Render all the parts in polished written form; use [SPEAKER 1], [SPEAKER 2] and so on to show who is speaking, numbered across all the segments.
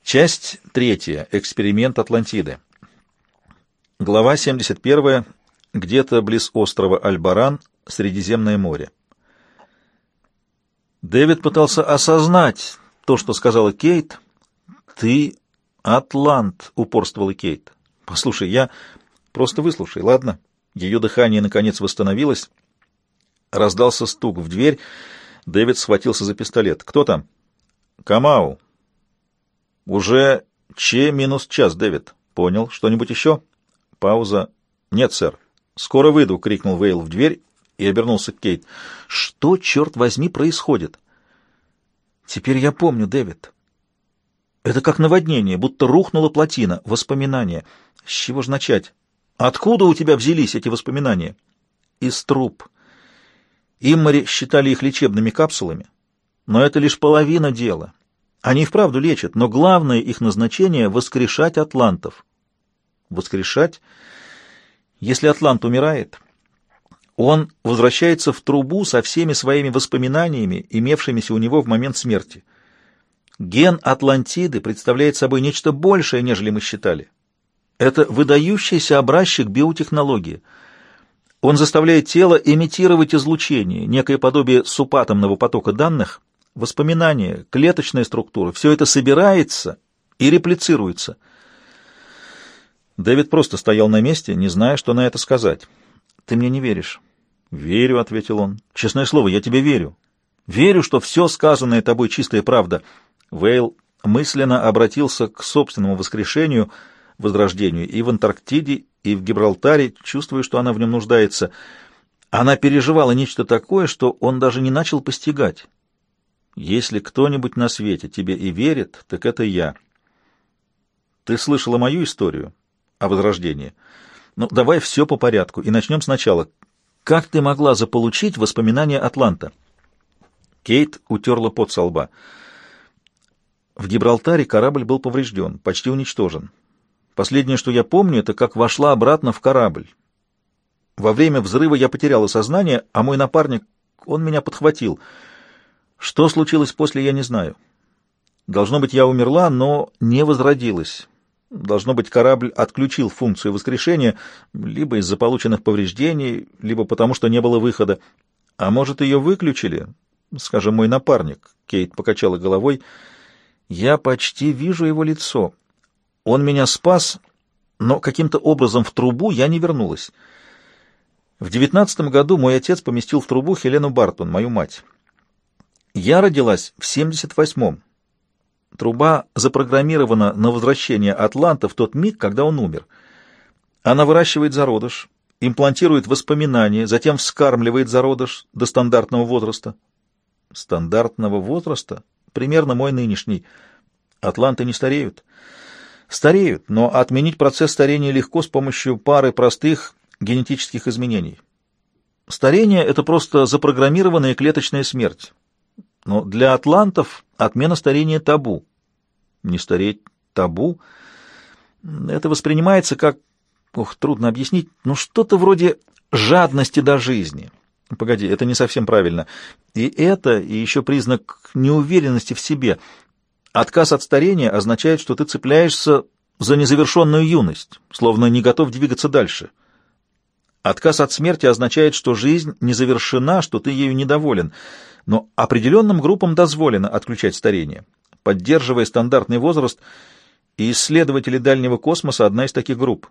[SPEAKER 1] Часть третья. Эксперимент Атлантиды. Глава 71. Где-то близ острова Альбаран, Средиземное море. Дэвид пытался осознать то, что сказала Кейт. «Ты атлант», — упорствовала Кейт. «Послушай, я... Просто выслушай, ладно?» Ее дыхание, наконец, восстановилось. Раздался стук в дверь. Дэвид схватился за пистолет. «Кто там?» «Камау». «Уже минус час, Дэвид». «Понял. Что-нибудь еще?» Пауза. «Нет, сэр». «Скоро выйду», — крикнул Вейл в дверь и обернулся к Кейт. «Что, черт возьми, происходит?» «Теперь я помню, Дэвид. Это как наводнение, будто рухнула плотина. Воспоминания. С чего же начать? Откуда у тебя взялись эти воспоминания?» «Из труб. Иммари считали их лечебными капсулами. Но это лишь половина дела. Они и вправду лечат, но главное их назначение — воскрешать атлантов». «Воскрешать?» Если атлант умирает, он возвращается в трубу со всеми своими воспоминаниями, имевшимися у него в момент смерти. Ген Атлантиды представляет собой нечто большее, нежели мы считали. Это выдающийся образчик биотехнологии. Он заставляет тело имитировать излучение, некое подобие субатомного потока данных, воспоминания, клеточная структура. Все это собирается и реплицируется. Дэвид просто стоял на месте, не зная, что на это сказать. «Ты мне не веришь?» «Верю», — ответил он. «Честное слово, я тебе верю. Верю, что все сказанное тобой чистая правда». Вейл мысленно обратился к собственному воскрешению, возрождению и в Антарктиде, и в Гибралтаре, чувствуя, что она в нем нуждается. Она переживала нечто такое, что он даже не начал постигать. «Если кто-нибудь на свете тебе и верит, так это я». «Ты слышала мою историю о возрождении? Ну, давай все по порядку и начнем сначала. Как ты могла заполучить воспоминания Атланта?» Кейт утерла пот со лба. В Гибралтаре корабль был поврежден, почти уничтожен. Последнее, что я помню, это как вошла обратно в корабль. Во время взрыва я потеряла сознание, а мой напарник, он меня подхватил. Что случилось после, я не знаю. Должно быть, я умерла, но не возродилась. Должно быть, корабль отключил функцию воскрешения, либо из-за полученных повреждений, либо потому, что не было выхода. А может, ее выключили? Скажем, мой напарник. Кейт покачала головой. Я почти вижу его лицо. Он меня спас, но каким-то образом в трубу я не вернулась. В 19-м году мой отец поместил в трубу Хелену Бартон, мою мать. Я родилась в 78-м. Труба запрограммирована на возвращение Атланта в тот миг, когда он умер. Она выращивает зародыш, имплантирует воспоминания, затем вскармливает зародыш до стандартного возраста. Стандартного возраста? Примерно мой нынешний. Атланты не стареют. Стареют, но отменить процесс старения легко с помощью пары простых генетических изменений. Старение — это просто запрограммированная клеточная смерть. Но для атлантов отмена старения табу. Не стареть табу? Это воспринимается как... трудно объяснить. Что-то вроде жадности до жизни. Погоди, это не совсем правильно. И еще признак неуверенности в себе. Отказ от старения означает, что ты цепляешься за незавершенную юность, словно не готов двигаться дальше. Отказ от смерти означает, что жизнь не завершена, что ты ею недоволен. Но определенным группам дозволено отключать старение, поддерживая стандартный возраст, и исследователи дальнего космоса — одна из таких групп.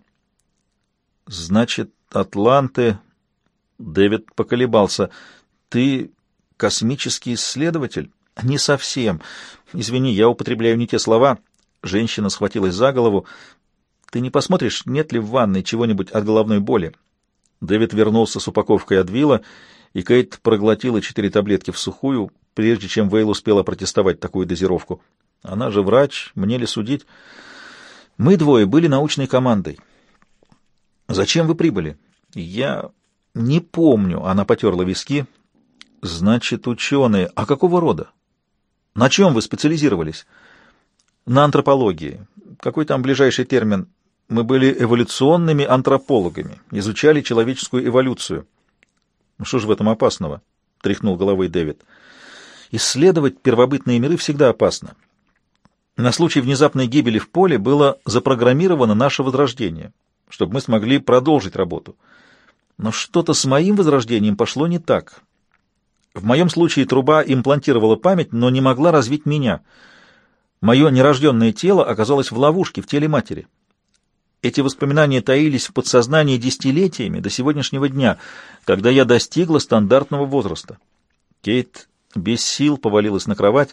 [SPEAKER 1] Значит, атланты... Дэвид поколебался. Ты космический исследователь? Не совсем. Извини, я употребляю не те слова. Женщина схватилась за голову. Ты не посмотришь, нет ли в ванной чего-нибудь от головной боли? Дэвид вернулся с упаковкой Адвила, и Кейт проглотила 4 таблетки всухую, прежде чем Вейл успела протестовать такую дозировку. Она же врач, мне ли судить? Мы двое были научной командой. Зачем вы прибыли? Я не помню. Она потерла виски. Значит, ученые. А какого рода? На чем вы специализировались? На антропологии. Какой там ближайший термин? Мы были эволюционными антропологами, изучали человеческую эволюцию. Что же в этом опасного? Тряхнул головой Дэвид. Исследовать первобытные миры всегда опасно. На случай внезапной гибели в поле было запрограммировано наше возрождение, чтобы мы смогли продолжить работу. Но что-то с моим возрождением пошло не так. В моем случае труба имплантировала память, но не могла развить меня. Мое нерожденное тело оказалось в ловушке в теле матери. Эти воспоминания таились в подсознании десятилетиями до сегодняшнего дня, когда я достигла стандартного возраста. Кейт без сил повалилась на кровать.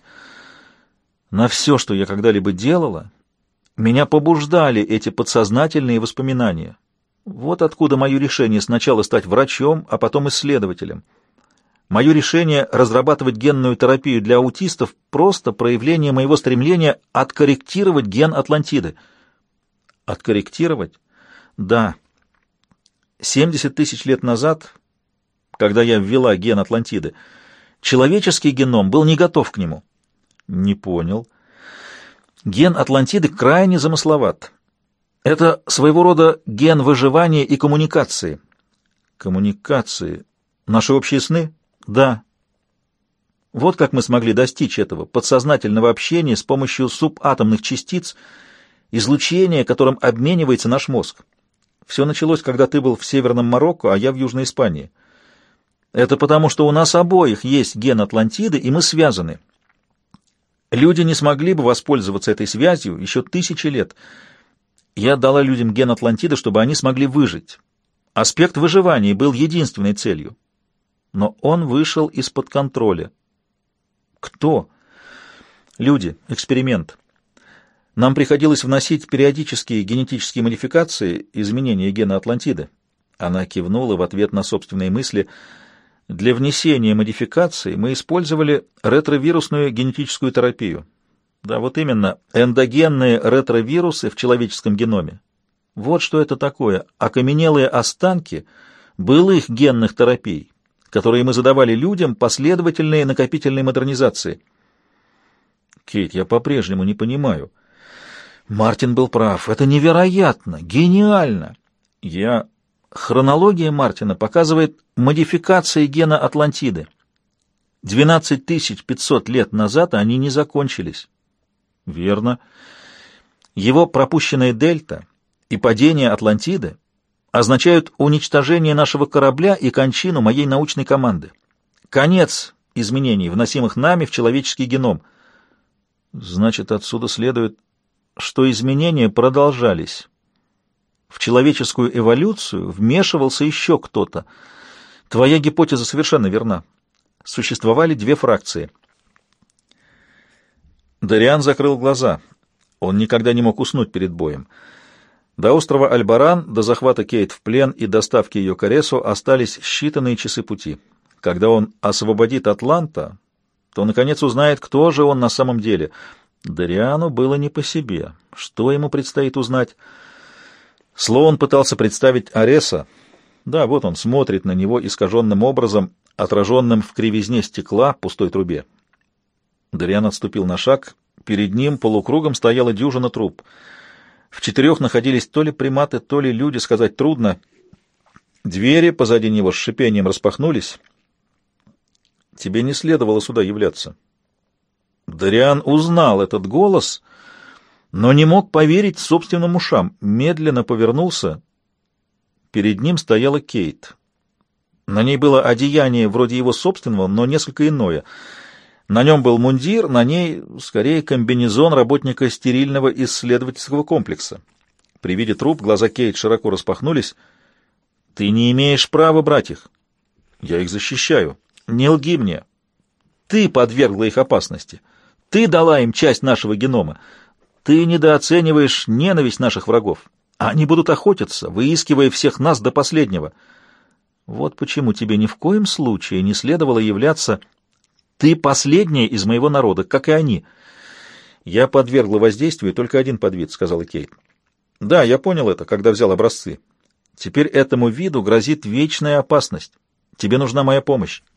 [SPEAKER 1] На все, что я когда-либо делала, меня побуждали эти подсознательные воспоминания. Вот откуда мое решение сначала стать врачом, а потом исследователем. Мое решение разрабатывать генную терапию для аутистов — просто проявление моего стремления откорректировать ген Атлантиды. Откорректировать? Да. 70 тысяч лет назад, когда я ввела ген Атлантиды, человеческий геном был не готов к нему. Не понял. Ген Атлантиды крайне замысловат. Это своего рода ген выживания и коммуникации. Коммуникации. Наши общие сны? Да. Вот как мы смогли достичь этого подсознательного общения с помощью субатомных частиц, излучения, которым обменивается наш мозг. Все началось, когда ты был в Северном Марокко, а я в Южной Испании. Это потому, что у нас обоих есть ген Атлантиды, и мы связаны. Люди не смогли бы воспользоваться этой связью еще тысячи лет. Я дала людям ген Атлантиды, чтобы они смогли выжить. Аспект выживания был единственной целью. Но он вышел из-под контроля. Кто? Люди. Эксперимент. Нам приходилось вносить периодические генетические модификации, изменения гена Атлантиды. Она кивнула в ответ на собственные мысли. Для внесения модификаций мы использовали ретровирусную генетическую терапию. Да, вот именно, эндогенные ретровирусы в человеческом геноме. Вот что это такое. Окаменелые останки былых генных терапий, которые мы задавали людям, последовательные накопительные модернизации. Кейт, я по-прежнему не понимаю. Мартин был прав. Это невероятно, гениально. Хронология Мартина показывает модификации гена Атлантиды. 12 500 лет назад они не закончились. Верно. Его пропущенная дельта и падение Атлантиды означают уничтожение нашего корабля и кончину моей научной команды. Конец изменений, вносимых нами в человеческий геном. Значит, отсюда следует, что изменения продолжались. В человеческую эволюцию вмешивался еще кто-то. Твоя гипотеза совершенно верна. Существовали две фракции. Дориан закрыл глаза. Он никогда не мог уснуть перед боем. До острова Альбаран, до захвата Кейт в плен и доставки ее к Аресу остались считанные часы пути. Когда он освободит Атланта, то, наконец, узнает, кто же он на самом деле. Дориану было не по себе. Что ему предстоит узнать? Слоун пытался представить Ареса. Да, вот он смотрит на него искаженным образом, отраженным в кривизне стекла пустой трубе. Дориан отступил на шаг. Перед ним полукругом стояла дюжина труб. В 4 находились то ли приматы, то ли люди, сказать трудно. Двери позади него с шипением распахнулись. «Тебе не следовало сюда являться». Дориан узнал этот голос, но не мог поверить собственным ушам. Медленно повернулся. Перед ним стояла Кейт. На ней было одеяние вроде его собственного, но несколько иное. На нем был мундир, на ней, скорее, комбинезон работника стерильного исследовательского комплекса. При виде труп глаза Кейт широко распахнулись. «Ты не имеешь права брать их». «Я их защищаю». «Не лги мне. Ты подвергла их опасности. Ты дала им часть нашего генома. Ты недооцениваешь ненависть наших врагов. Они будут охотиться, выискивая всех нас до последнего. Вот почему тебе ни в коем случае не следовало являться. Ты последняя из моего народа, как и они». «Я подвергла воздействию только один подвид», — сказала Кейт. «Да, я понял это, когда взял образцы. Теперь этому виду грозит вечная опасность. Тебе нужна моя помощь».